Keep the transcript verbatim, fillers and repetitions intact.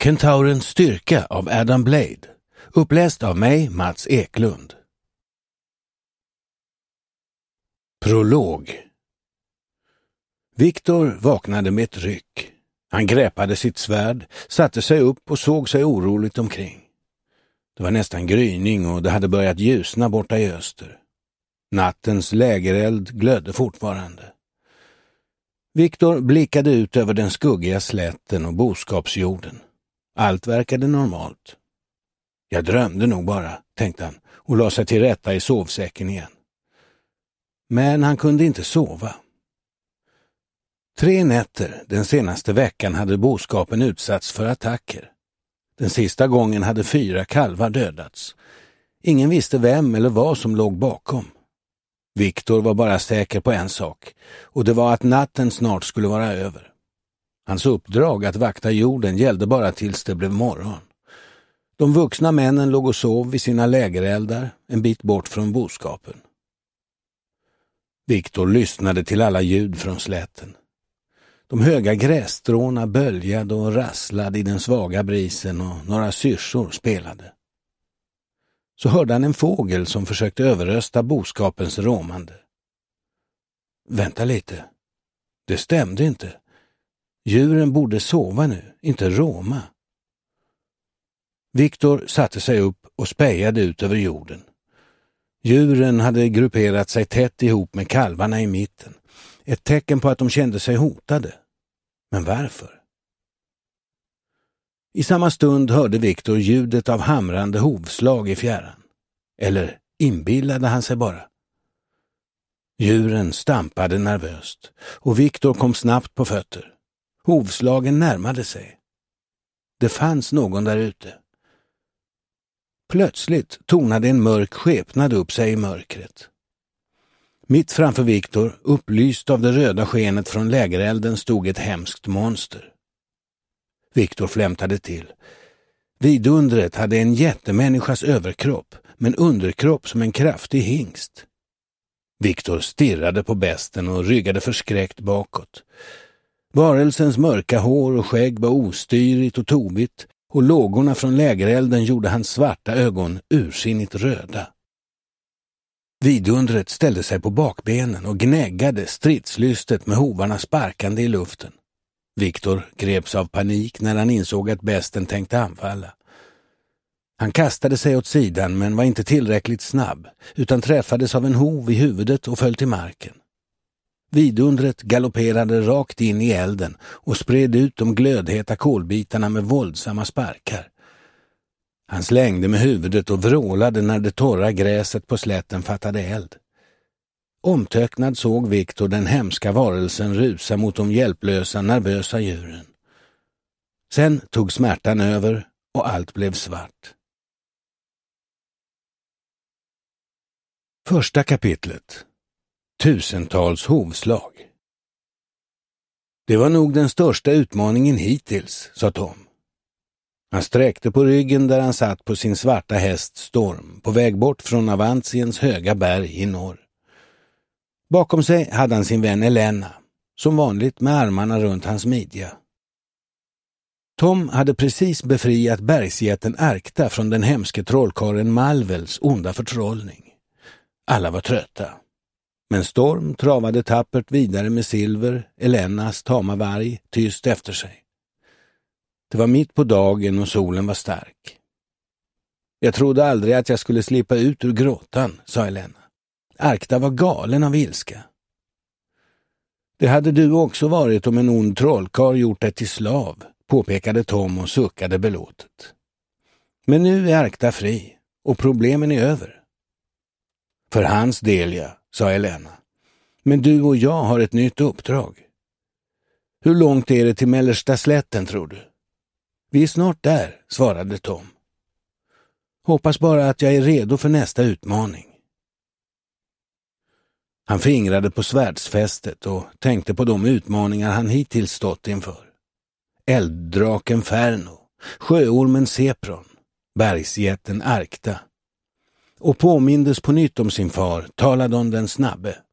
Kentaurens styrka av Adam Blade. Uppläst av mig, Mats Eklund. Prolog. Viktor vaknade med ett ryck. Han greppade sitt svärd, satte sig upp och såg sig oroligt omkring. Det var nästan gryning och det hade börjat ljusna borta i öster. Nattens lägereld glödde fortfarande. Viktor blickade ut över den skuggiga slätten och boskapsjorden. Allt verkade normalt. Jag drömde nog bara, tänkte han och la sig till rätta i sovsäcken igen. Men han kunde inte sova. Tre nätter den senaste veckan hade boskapen utsatts för attacker. Den sista gången hade fyra kalvar dödats. Ingen visste vem eller vad som låg bakom. Viktor var bara säker på en sak, och det var att natten snart skulle vara över. Hans uppdrag att vakta jorden gällde bara tills det blev morgon. De vuxna männen låg och sov vid sina lägereldar en bit bort från boskapen. Viktor lyssnade till alla ljud från slätten. De höga grässtråna böljade och rasslade i den svaga brisen och några syrsor spelade. Så hörde han en fågel som försökte överrösta boskapens råmande. Vänta lite. Det stämde inte. Djuren borde sova nu, inte råma. Viktor satte sig upp och spejade ut över jorden. Djuren hade grupperat sig tätt ihop med kalvarna i mitten. Ett tecken på att de kände sig hotade. Men varför? I samma stund hörde Viktor ljudet av hamrande hovslag i fjärran. Eller inbillade han sig bara. Djuren stampade nervöst och Viktor kom snabbt på fötter. Hovslagen närmade sig. Det fanns någon där ute. Plötsligt tonade en mörk skepnad upp sig i mörkret. Mitt framför Viktor, upplyst av det röda skenet från lägerelden, stod ett hemskt monster. Viktor flämtade till. Vidundret hade en jättemänniskas överkropp, men underkropp som en kraftig hingst. Viktor stirrade på besten och ryggade förskräckt bakåt. Varelsens mörka hår och skägg var ostyrigt och tobigt, och lågorna från lägerelden gjorde hans svarta ögon ursinnigt röda. Vidundret ställde sig på bakbenen och gnäggade stridslystet med hovarna sparkande i luften. Viktor greps av panik när han insåg att besten tänkte anfalla. Han kastade sig åt sidan men var inte tillräckligt snabb, utan träffades av en hov i huvudet och föll till marken. Vidundret galopperade rakt in i elden och spred ut de glödheta kolbitarna med våldsamma sparkar. Han slängde med huvudet och vrålade när det torra gräset på slätten fattade eld. Omtöcknad såg Viktor den hemska varelsen rusa mot de hjälplösa, nervösa djuren. Sen tog smärtan över och allt blev svart. Första kapitlet. Tusentals hovslag. Det var nog den största utmaningen hittills, sa Tom. Han sträckte på ryggen där han satt på sin svarta häst Storm, på väg bort från Avantiens höga berg i norr. Bakom sig hade han sin vän Elena, som vanligt med armarna runt hans midja. Tom hade precis befriat bergsjätten Arkta från den hemske trollkaren Malvels onda förtrollning. Alla var trötta. Men Storm travade tappert vidare med Silver, Elenas tama varg, tyst efter sig. Det var mitt på dagen och solen var stark. Jag trodde aldrig att jag skulle slippa ut ur gråtan, sa Elena. Arkta var galen av ilska. Det hade du också varit om en ond trollkar gjort dig till slav, påpekade Tom och suckade belåtet. Men nu är Arkta fri och problemen är över. För hans del, ja, sa Elena. Men du och jag har ett nytt uppdrag. Hur långt är det till mellersta slätten, tror du? Vi är snart där, svarade Tom. Hoppas bara att jag är redo för nästa utmaning. Han fingrade på svärdsfästet och tänkte på de utmaningar han hittills stått inför. Elddraken Ferno, sjöormen Sepron, bergsjätten Arkta. Och påmindes på nytt om sin far, Taladon den snabbe.